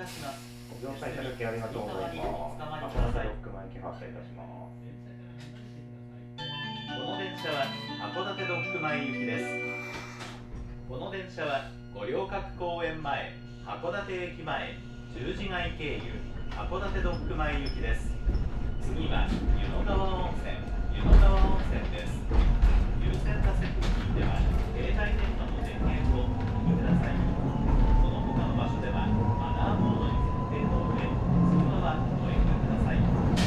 車します。 ご乗車いただきありがとうございます。函館ドッグ前行き発車いたします。 この電車は函館ドッグ前行きです。この電車は五稜郭公園前、函館駅前、十字街経由、函館ドッグ前行きです。次は湯の川温泉、湯の川温泉です。優先座席については携帯電話の電源をお切りください。その他の場所ではマナーモードに設定の上、通話はご遠慮ください。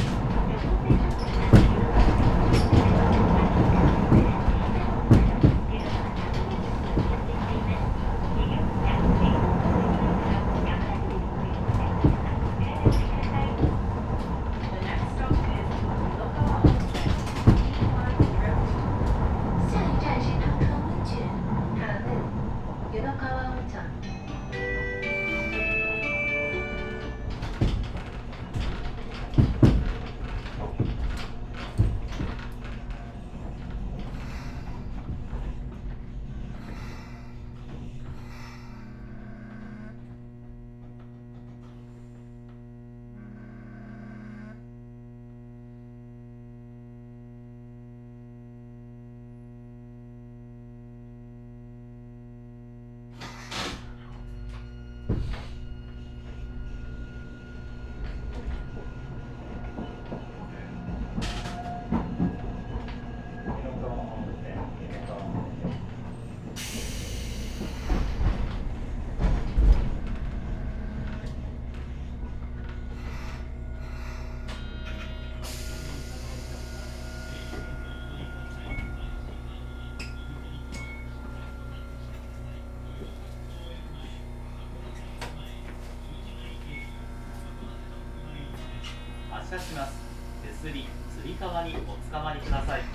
発車します。手すり、つり革におつかまりください。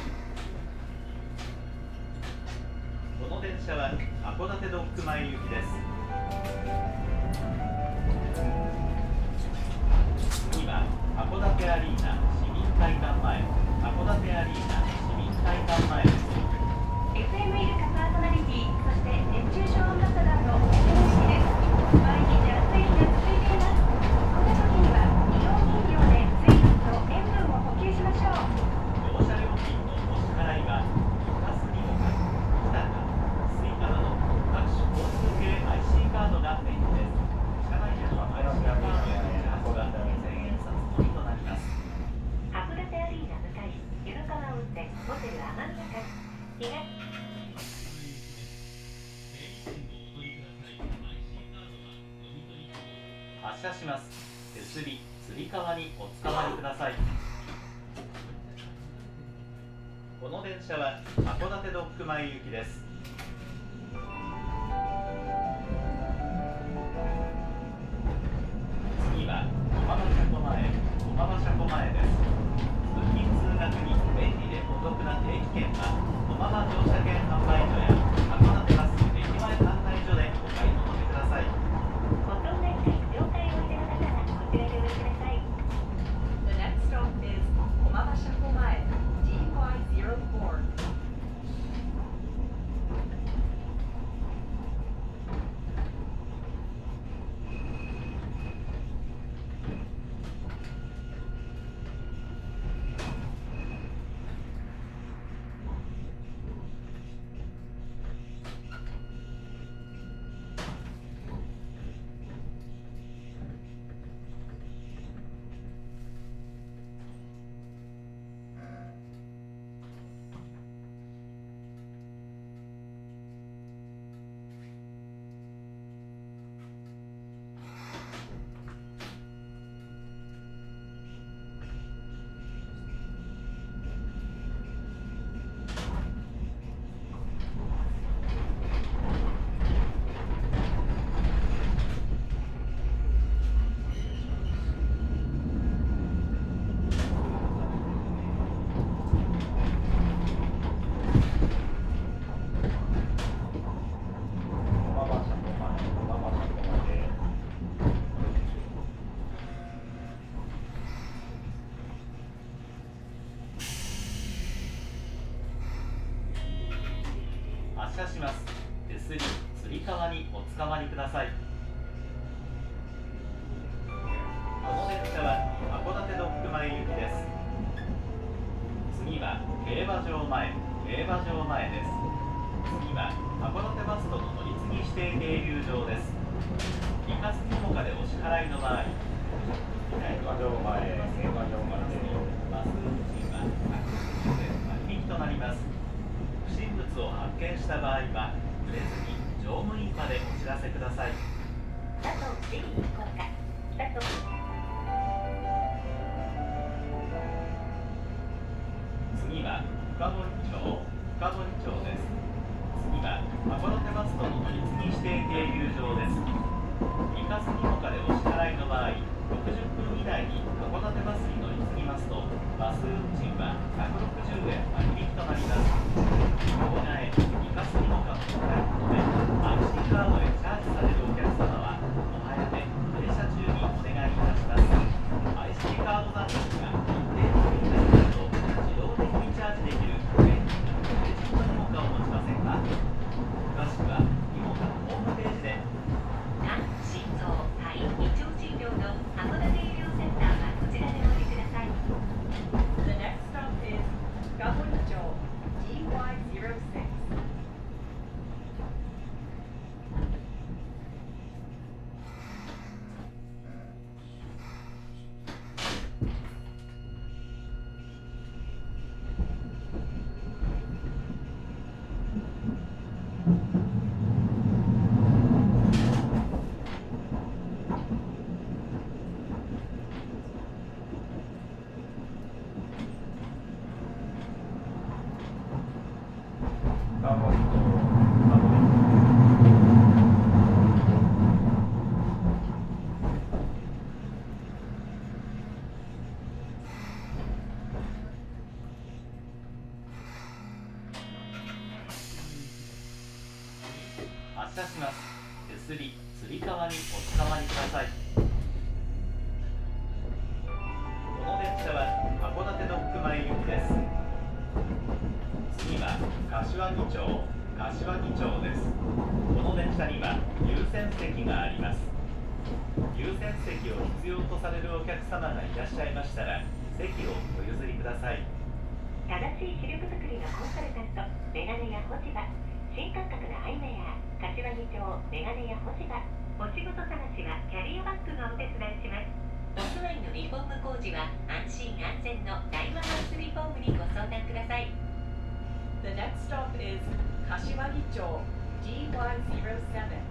この電車は函館ドッグ前行きです。次は函館アリーナ市民会館前、函館アリーナ市民会館前です。 FM イルカパーソナリティ、そして熱中症アンバサダーのお手紙です。毎日暑い日が続いています。そんな時には医療飲料で水分と塩分を補給しましょう。 乗車料金のお支払いはガスにもかキタカ、スイカなど各種交通系 IC カードがメインです。車内での IC カードやチャージが2000円札のみとなります。 函館アリーナ向かい、湯の川温泉ホテル天宮館東。 発車します。手すり、つり革におつかまりください。この電車は函館ドッグ前行きです。次は駒場車庫前、駒場車庫前です。通勤通学に便利でお得な定期券は駒場乗車券販売所や函館バス駅前販売所でお買い求めください。 ご搭乗会了解をいただいたらこちらでお待ちください。 The next stop is 駒場車庫前 GY04。 車します。手すり、つり革におつかまりください。 競馬場前、競馬場前です。次は函館バスとの乗り継ぎ指定停留場です。イカスにもかでお支払いの場合、 競馬場前、競馬場前でバス運賃は160円割引となります。不審物を発見した場合は触れずに乗務員までお知らせください。 佐藤市行こうか。佐藤次は深堀町、深堀町です。次は函館バスとの乗り継ぎ指定停留場です。イカスにもかでお支払いの場合、60分以内に函館バスに乗り継ぎますと、バス運賃は160円割引となります。両替、イカスにもかを使うことで、IC カードでチャージされるお客様は、お早め、停車中にお願いいたします。IC カード残高が一定の金額だと、自動的にチャージできる便利なクレジットにもかを持ちませんか？詳しくは、にもかのホームページで。 心臓肺胃腸診療の函館医療センターはこちらでお降りください。 The next stop is 深堀町 GY06。 深堀町、 発車します。手すり、つり革におつかまりください。この電車は函館ドック前行きです。次は柏木町、柏木町です。この電車には優先席があります。優先席を必要とされるお客様がいらっしゃいましたら、席をお譲りください。 正しい視力作りのコンサルタント、メガネや落ち葉、新感覚なアイウェア、柏木町メガネや落ち葉。お仕事探しはキャリアバッグがお手伝いします。お住まいのリフォーム工事は安心安全の大和ハウスリフォームにご相談ください。 The next stop is 柏木町 GY07。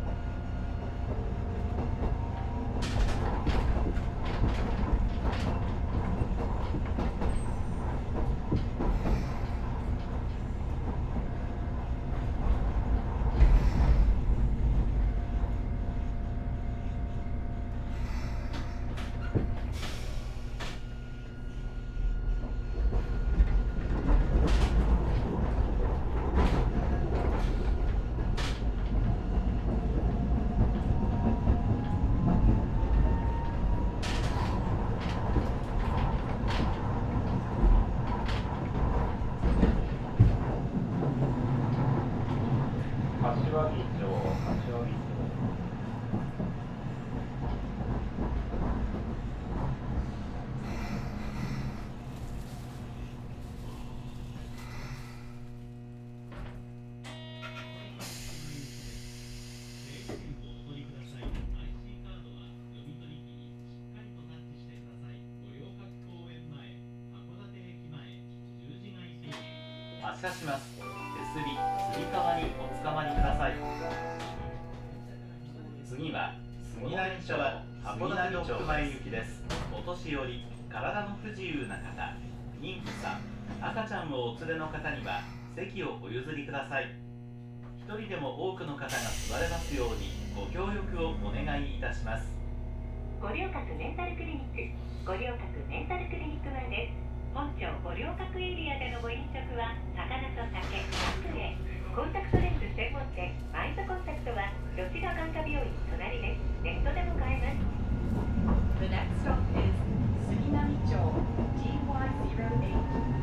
柏木町、柏木町。 発車します。手すり、つり革におつかまりください。次は杉並町、函館ドック前行きです。お年寄り、体の不自由な方、妊婦さん、赤ちゃんをお連れの方には席をお譲りください。一人でも多くの方が座れますようにご協力をお願いいたします。 五稜郭メンタルクリニック、五稜郭メンタルクリニック前です。本町五稜郭エリアでのご飲食は魚と酒、ランクへ。コンタクトレンズ専門店マイズコンタクトは吉田眼科病院隣です。ネットでも買えます。 The next stop is 杉並町 GY08。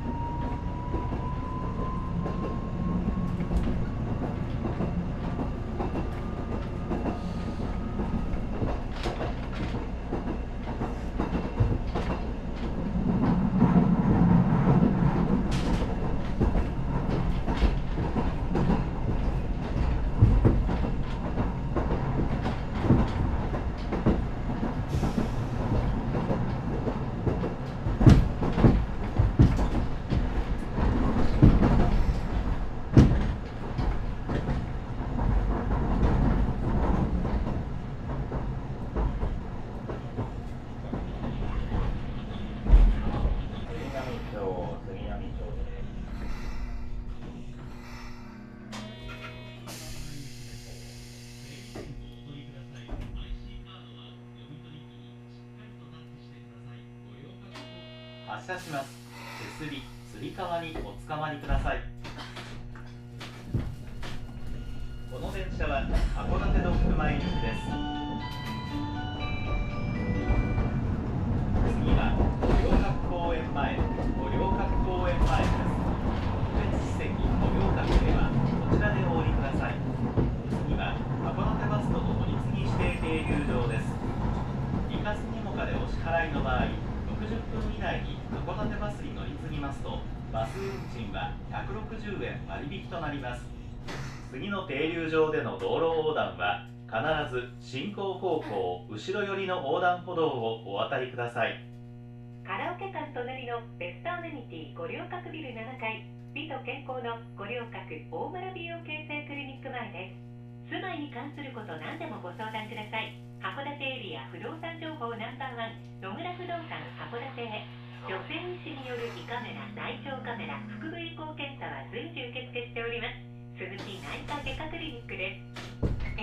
発車します。手すり、つり革におつかまりください。この電車は函館ドッグ前行きです。次は五稜郭公園前、五稜郭公園前です。特別施設五稜郭ではこちらでお降りください。次は函館バスとの乗り継ぎ指定停留場です。行かずにもかでお支払いの場合、60分以内に函館バスに乗り継ぎますと、バス運賃は160円割引となります。次の停留場での道路横断は必ず進行方向後ろ寄りの横断歩道をお渡りください。 カラオケ館隣のベストアメニティ五稜郭ビル7階、美と健康の五稜郭大村美容形成クリニック前です。住まいに関すること何でもご相談ください。函館エリア不動産情報ナンバー1、野村不動産函館へ。女性医師による胃カメラ、内腸カメラ、腹部エコー検査は随時受付しております。鈴木内科外科クリニックです。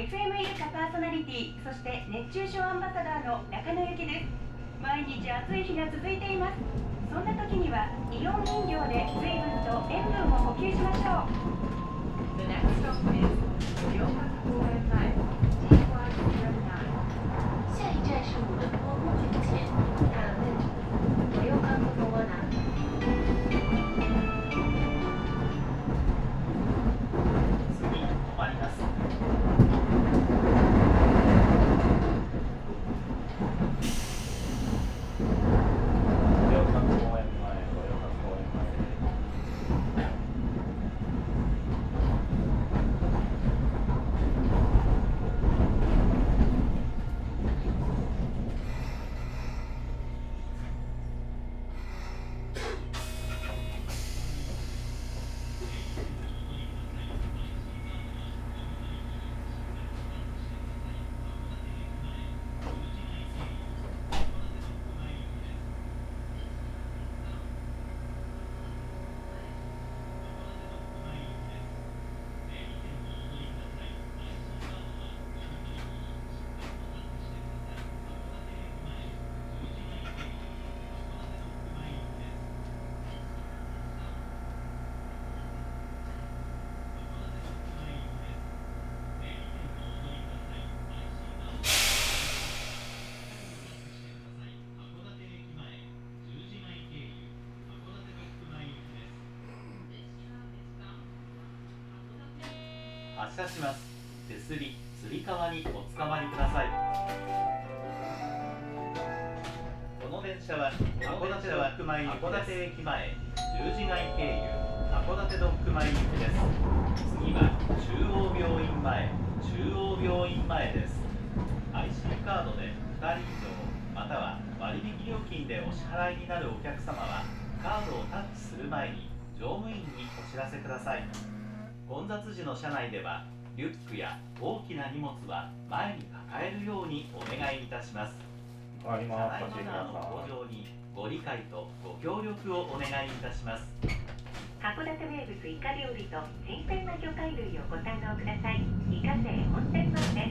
FM イルカパーソナリティ、そして熱中症アンバサダーの中野由紀です。毎日暑い日が続いています。そんな時にはイオン飲料で水分と塩分を補給しましょう。 The next stop is 五稜郭公園前 T109。 下一站是五德坡公园前大门五稜郭公園。発車します。手すり、つり革におつかまりください。この電車は函館ドッグ前行きです。函館駅前、十字街経由函館ドッグ前行きです。次は中央病院前、中央病院前です。 IC カードで2人以上または割引料金でお支払いになるお客様はカードをタッチする前に乗務員にお知らせください。混雑時の車内ではリュックや大きな荷物は前に抱えるようにお願いいたします。車内マナーの向上にご理解とご協力をお願いいたします。函館名物イカ料理と新鮮な魚介類をご堪能ください。イカ製温泉前です。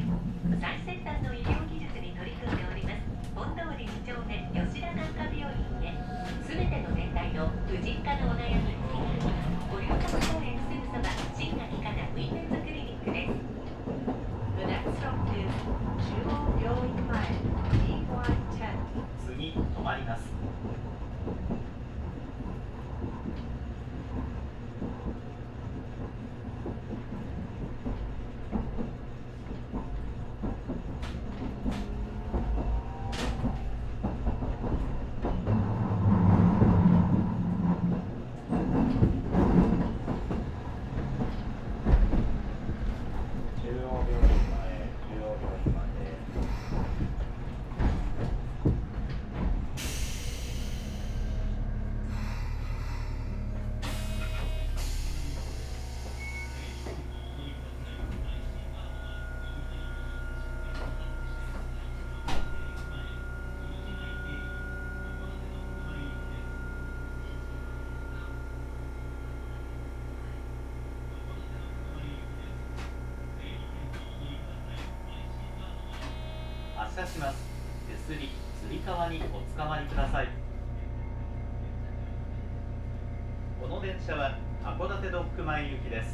最先端の医療技術に取り組んでおります本通り2丁目吉田眼科病院へ。すべての年代の婦人科のお悩みを五稜郭公園すぐそば新垣かなウィメンズクリニックです。 The next stop is 中央病院前 T110。 次止まります。発車します。手すり、つり革におつかまりください。 電車は函館ドック前行きです。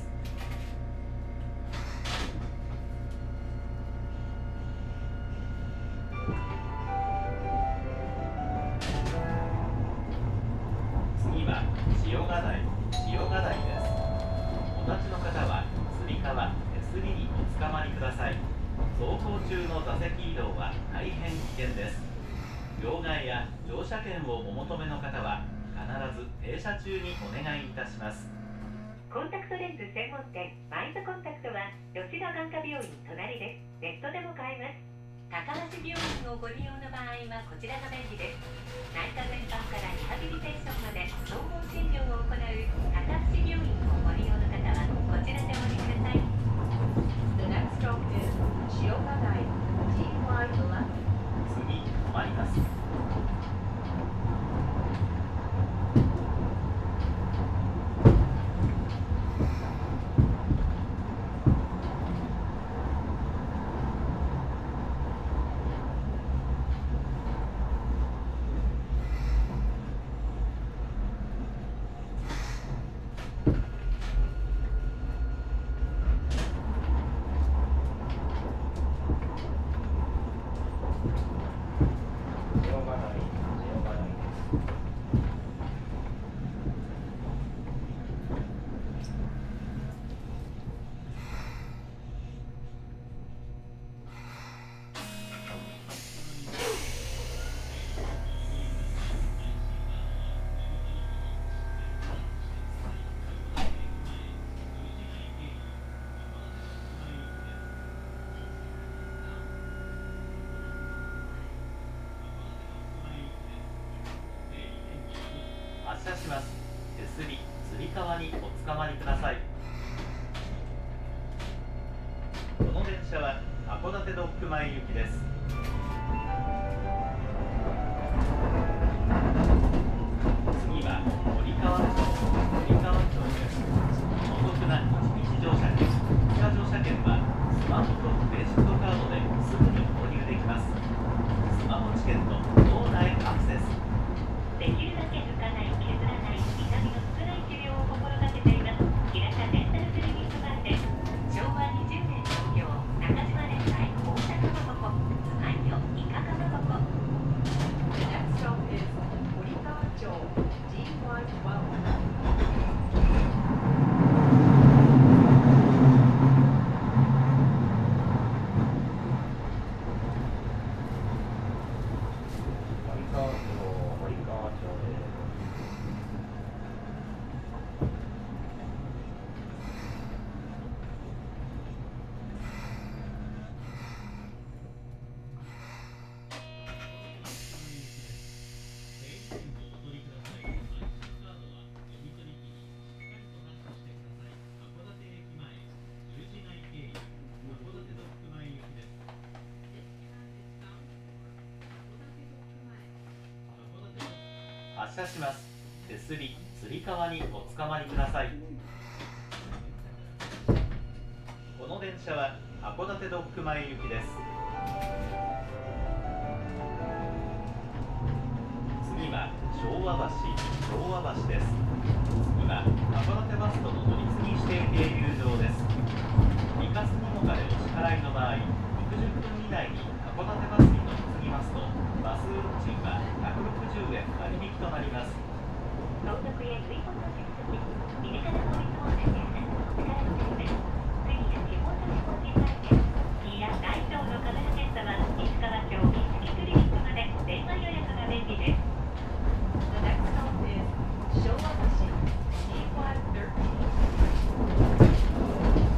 次は塩ヶ台です。お立ちの方はつり革、手すりにおつかまりください。走行中の座席移動は大変危険です。両替や乗車券をお求めの方は必ず停車中にお願いいたします。 コンタクトレンズ専門店マイズコンタクトは吉田眼科病院隣です。ネットでも買えます。高橋病院をご利用の場合はこちらが便利です。内科全般からリハビリテーションまで総合診療を行う高橋病院をご利用の方はこちらでお降りください。The next stop is 塩ヶ台 GY11。 次止まります。発車します。手すり、つり革におつかまりください。この電車は函館ドック前行きです。次は森川町です。お得な1日乗車券、2日乗車券はスマホとクレジットカードですぐに購入できます。スマホチケット、脳内アクセス。 できるだけ抜かない、削らない、痛みの少ない治療を心がけています。平田デンタルクリニック前です。昭和20年創業、中島連載、大阪のここ、つまいよ、いかがのここ。The next stop is 森川町 GY12。 発車します。手すり、つり革におつかまりください。この電車は函館ドック前行きです。次は昭和橋です。次は函館バスとの乗り継ぎ指定停留場です。2月7日でお支払いの場合、60分以内に函館バスに乗り継ぎますとバス運賃は160円割引となります。 登録や追加の手続き、身近な乗り物で検索をお力のです。次や地方の飛行機会見、いや大小のカメラ検査は石川町三月クリニックまで電話予約が便利です。The next stop is 昭和橋 GY13。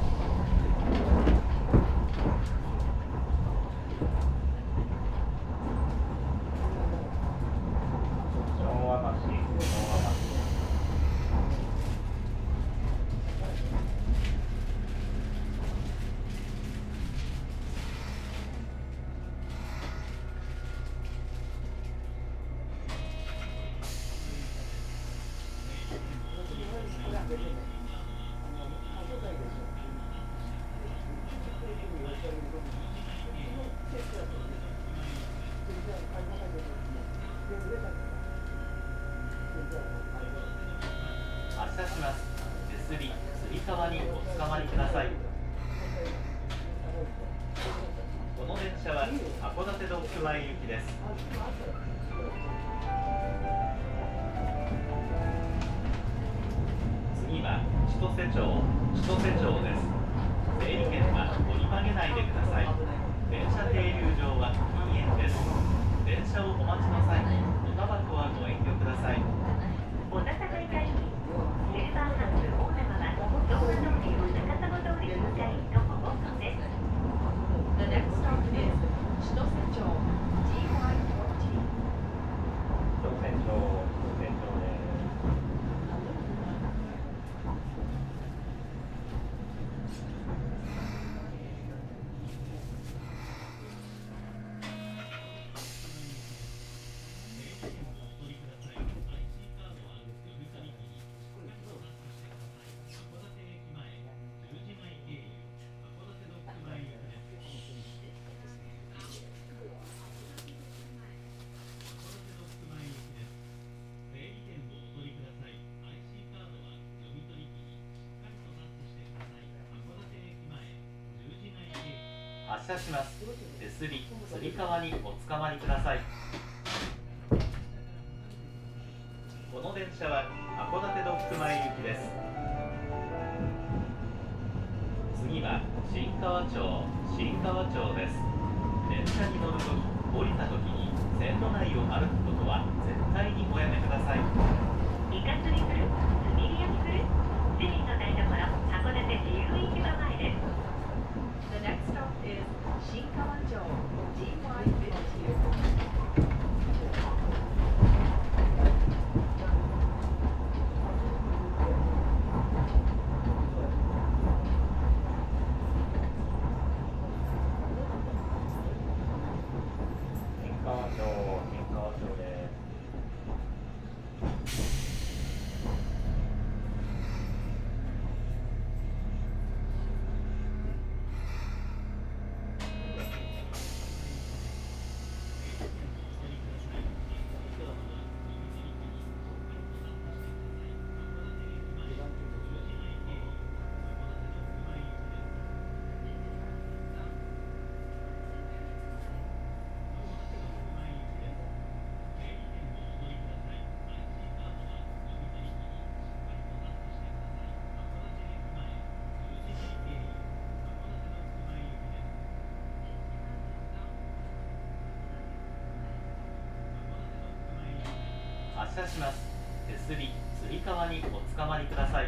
捕まりください。この電車は函館ドッグ前行きです。次は千歳町です。整理券は折り曲げないでください。電車停留場は禁煙です。電車をお待ちの際におタバコはご遠慮ください。 小田坂イカ駅シルバーハウス大沼は動画通りを高砂通りに向かい徒歩5分です。The next stop is 千歳町 GY14。 千歳町です。 発車します。手すり、つり革におつかまりください。この電車は函館ドッグ前行きです。次は新川町です。電車に乗るとき、降りたときに線路内を歩くことは絶対におやめください。 イカ釣りする、炭火焼きする、市民の台所、函館自由市場前です。The next stop is 新川町 GY15。 新川町です。 発車します。手すり、つり革におつかまりください。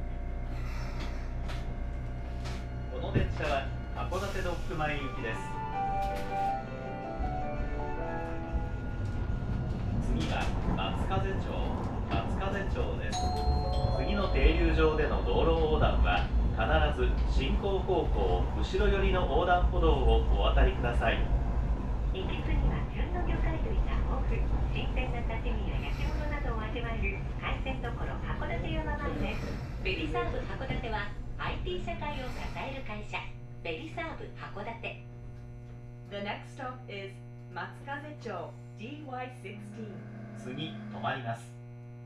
この電車は函館ドッグ前行きです。次は松風町です。次の停留場での道路横断は必ず進行方向後ろ寄りの横断歩道をお渡りください。 行き過ぎは旬の魚介類が豊富、新鮮な刺身や焼き物などを味わえる海鮮どころ函館山前です。ベリサーブ函館は IT 社会を支える会社、ベリサーブ函館。The next stop is 松風町 GY16。 次止まります。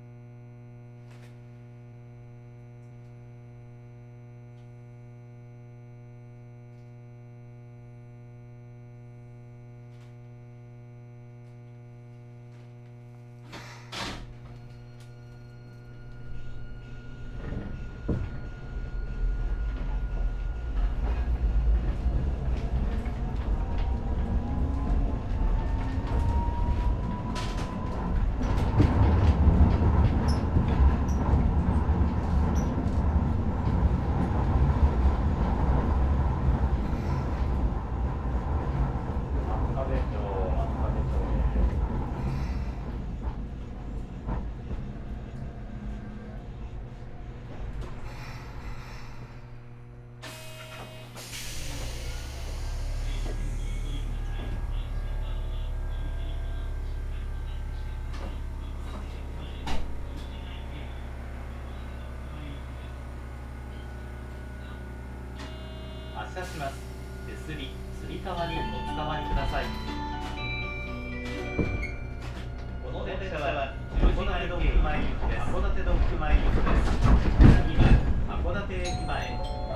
発車します。手すり、つり革におつかまりください。この電車は函館ドッグ前行きです。函館ドッグ前行きです。次は函館駅前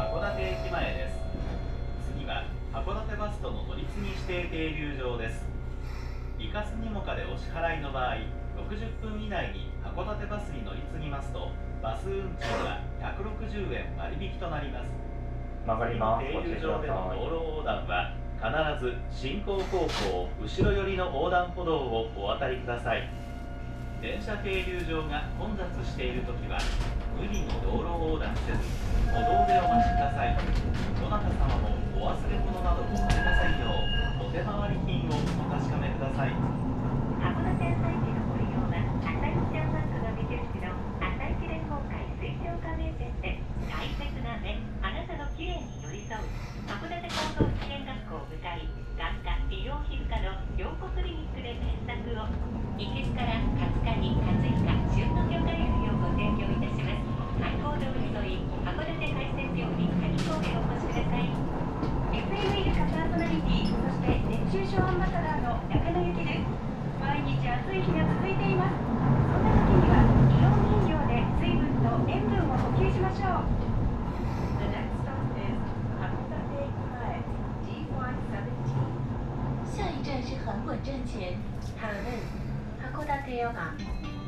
停留場です。イカスにもかでお支払いの場合、60分以内に函館バスに乗り継ぎますと、バス運賃は160円割引となります。 曲がります。 停留場での道路横断は必ず進行方向後ろ寄りの横断歩道をお渡りください。電車停留場が混雑しているときは無理に道路横断せず歩道でお待ちください。どなた様もお忘れ物などございませんようお手回り品をお確かめください。 函館朝市のご利用は朝市ジャンマークが目印の朝市連合会推奨加盟店で大切な目あなたのきれいに寄り添う函館高等支援学校向かい眼科美容皮膚科の陽子クリニックで検索を。いけすから20日に活イカ旬の魚介類をご提供いたします。海港通り沿い函館海鮮料理カニ港へお越しください。 FM イルカパーソナリティそして熱中症アンバサダーの中野由紀です。毎日暑い日が続いています。そんな時にはイオン飲料で水分と塩分を補給しましょう。 The next stop is 函館駅前 DY17。 下一站是横滚站前。다음은函館역암。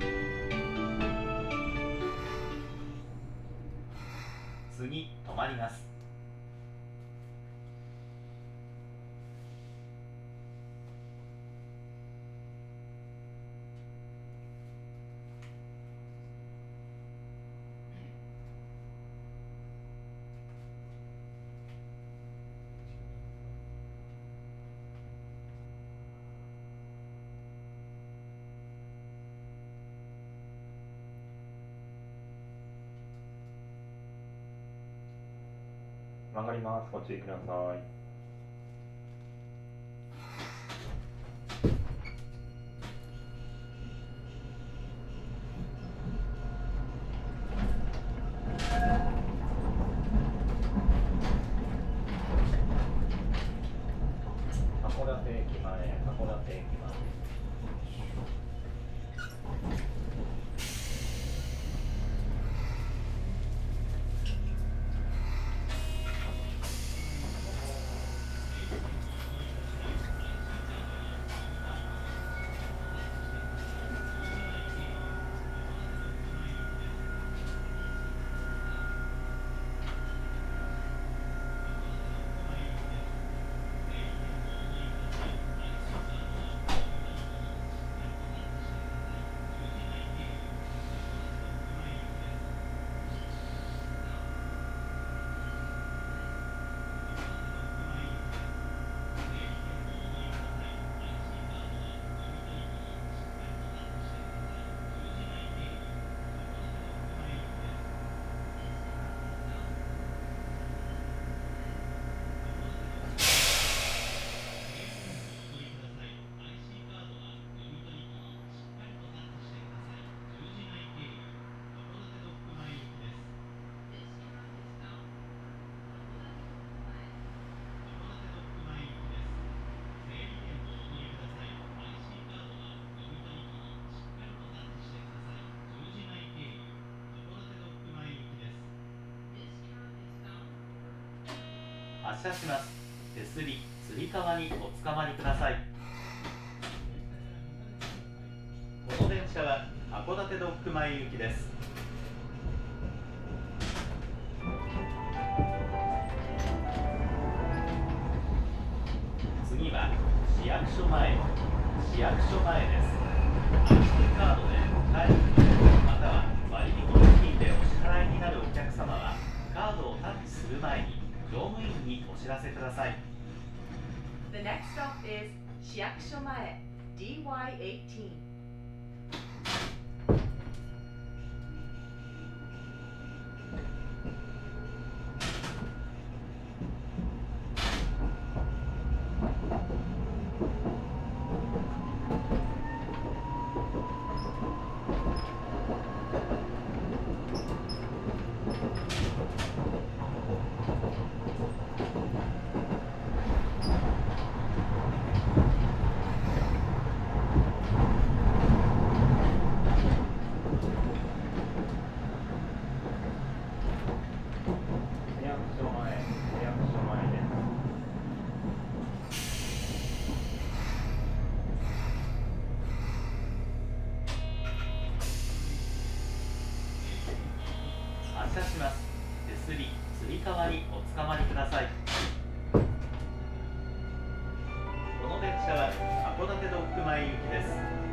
次止まります。 曲がります。ご注意ください。函館駅前、函館駅前。 発車します。手すり、つり革におつかまりください。この電車は函館ドッグ前行きです。次は市役所前、市役所前です。IC カードで帰るまたは割引料金でお支払いになるお客様はカードをタッチする前に乗務員にお知らせください。 The next stop is 市役所前 DY18。 つかまりください。この電車は函館ドッグ前行きです。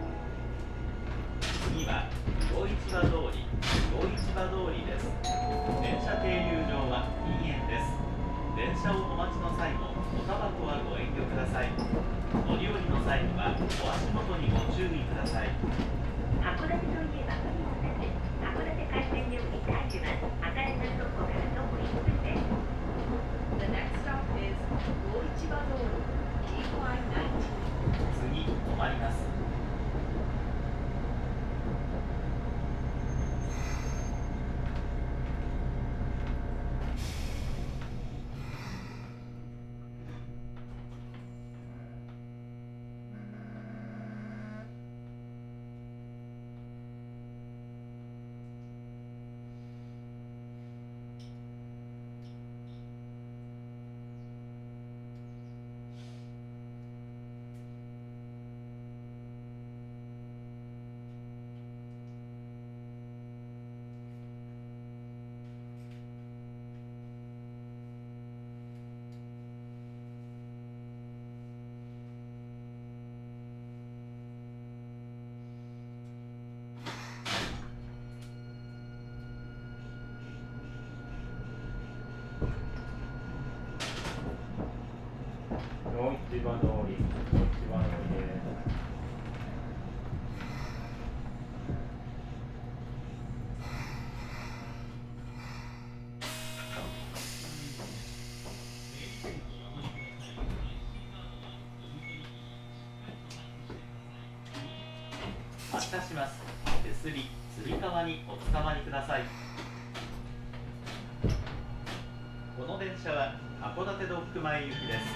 次は魚市場通りです。電車停留場は禁煙です。電車をお待ちの際もおタバコはご遠慮ください。乗り降りの際にはお足元にご注意ください。 函館といえば函館海鮮料理大樹は赤レナ倉庫から徒歩1分です。 The next stop is Goichibadori, DY19. 次止まります。 魚市場通りです。 発車します。手すり、つり革におつかまりください。この電車は函館ドッグ前行きです。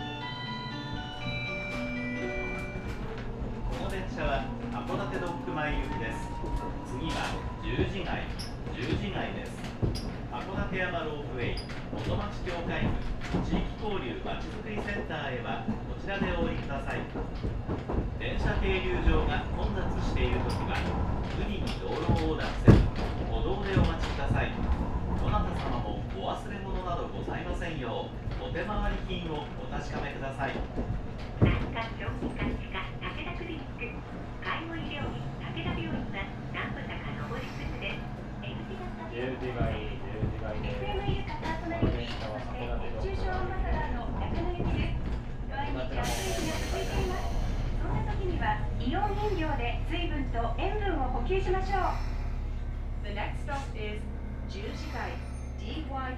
この電車は函館ドッグ前行きです。次は十字街です。函館山ロープウェイ元町境界部地域交流まちづくりセンターへはこちらでお降りください。電車停留場が混雑しているときは無理に道路横断せず歩道でお待ちください。どなた様もお忘れ物などございませんようお手回り金をお確かめください。 南下小児科歯科武田クリニック介護医療費武田病院は南部坂上り筋です。 十字街です。 FM イルカパーソナリティそして熱中症アンバサダーの中野由紀です。毎日暑い日が続いています。そんな時にはイオン飲料で水分と塩分を補給しましょう。 The next stop is Jujigai, DY.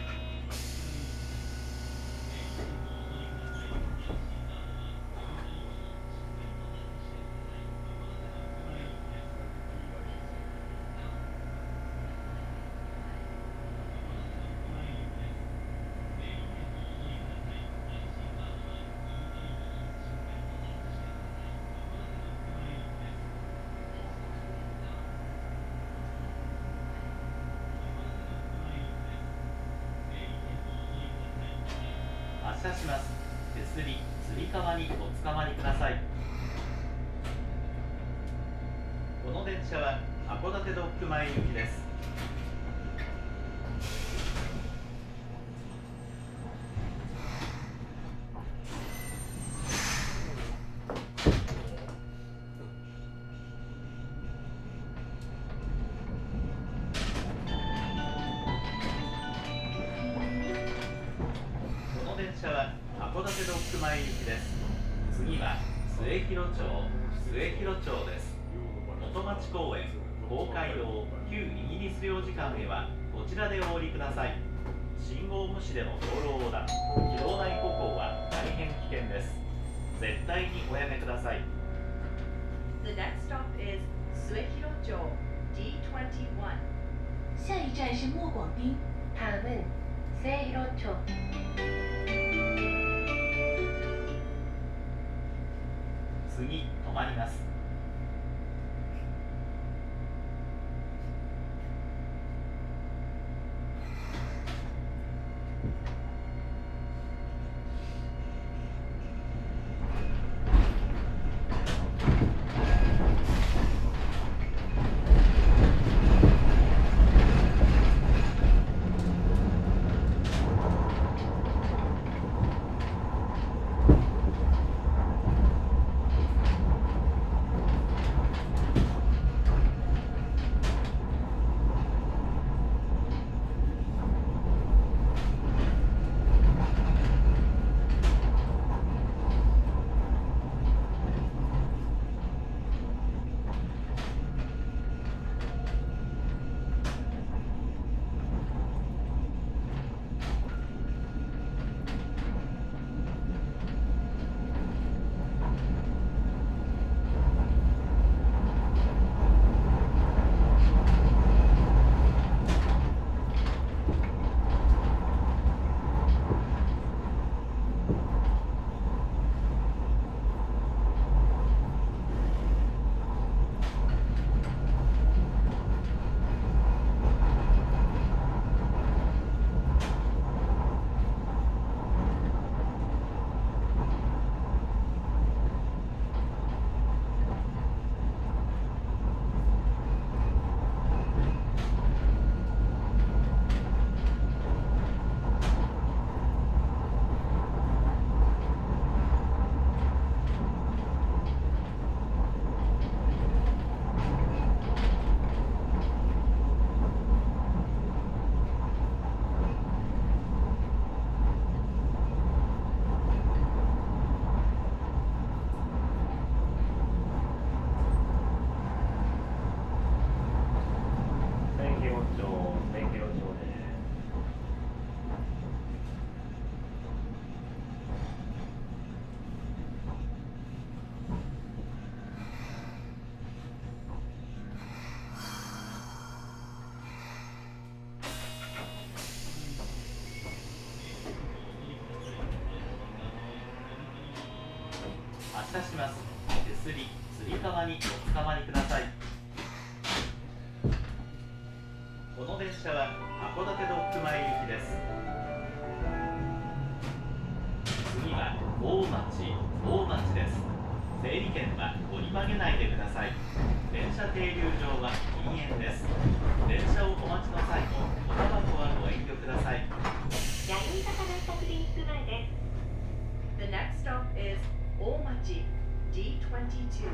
発車します。手すり、つり革におつかまりください。この電車は函館ドッグ前行きです。この電車は函館ドッグ前行きです。次は末広町です。元町公園、公会堂、旧イギリス領事館へはこちらでお降りください。信号無視での道路横断、機動内歩行は大変危険です。絶対におやめください。 The next stop is Suehirocho, D21. 下一站是莫广町。 다음은 세이로초. 次止まります。 車します。手すり、つり革におつかまりください。この電車は函館ドッグ前行きです。次は大町です。整理券は折り曲げないでください。電車停留場は禁煙です。電車をお待ちの際もおタバコはご遠慮ください。 弥生坂ラスタクリニック前です。 The next stop is Omachi D22.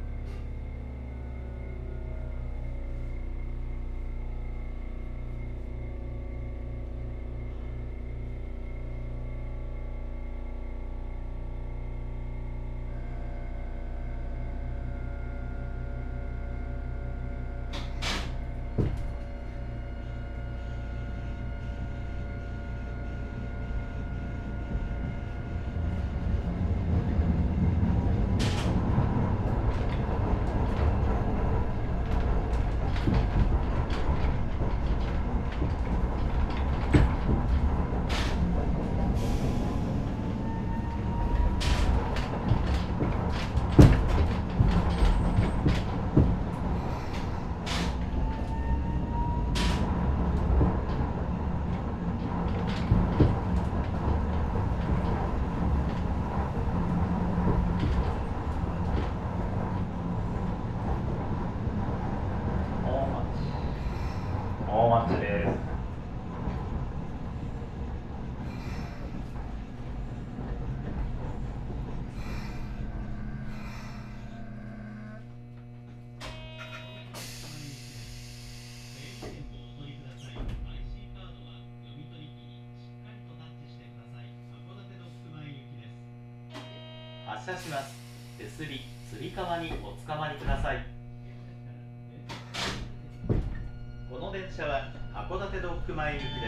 大町です。 発車します。手すり、つり革におつかまりください。この電車は函館ドッグ前行きです。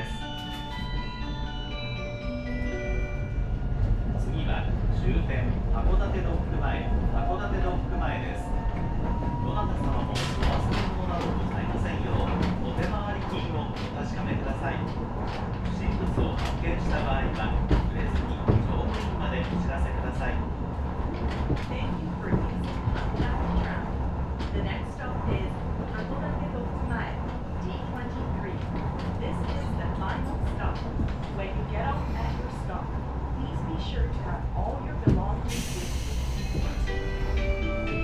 次は終点函館ドッグ前です。どなた様もお忘れ物などございませんようお手回り金をお確かめください。不審物を発見した場合は触れずに乗務員までお知らせください。 Thank you for using Hakodate Tram. The next stop is Hakodate Dokumae D23. This is the final stop. When you get off at your stop, please be sure to have all your belongings with you.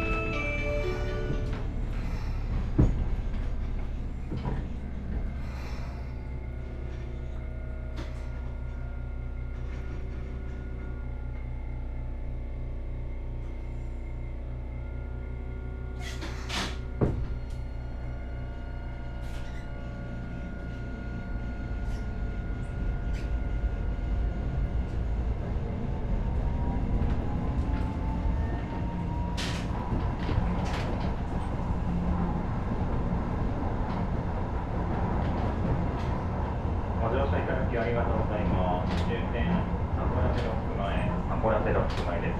ご乗車いただきありがとうございます。終点函館ドッグ前です。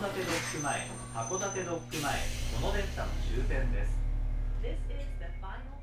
函館ドッグ前、この電車の終点です。 This is the final